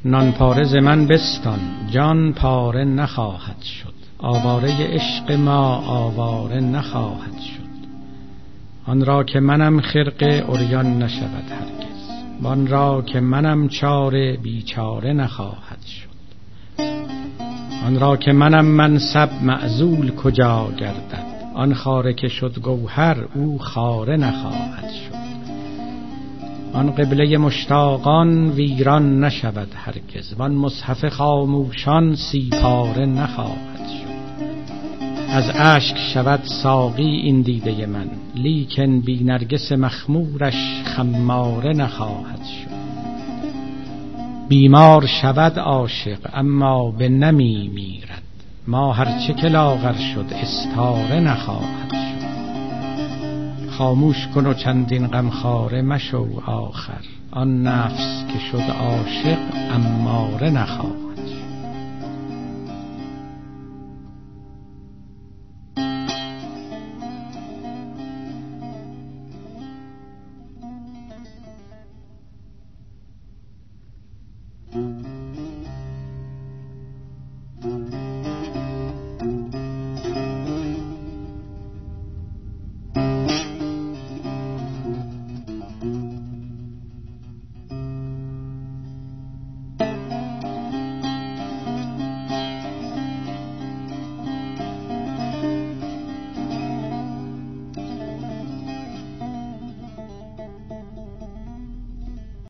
نان پاره ز من بستان، جان پاره نخواهد شد. آواره عشق ما آواره نخواهد شد. آن را که منم خرقه عریان نشود هرگز، وان را که منم چاره بیچاره نخواهد شد. آن را که منم منصب معزول کجا گردد، آن خاره که شد گوهر او خاره نخواهد شد. آن قبله مشتاقان ویران نشود هرگز، وان مصحف خاموشان سی پاره نخواهد شد. از اشک شود ساقی این دیده من، لیکن بی نرگس مخمورش خماره نخواهد شد. بیمار شود عاشق اما به نمی میرد، ما هرچه که لاغر شد استاره نخواهد شد. خاموش کن و چندین غمخواره مشو آخر، آن نفس که شد عاشق اماره نخواهد.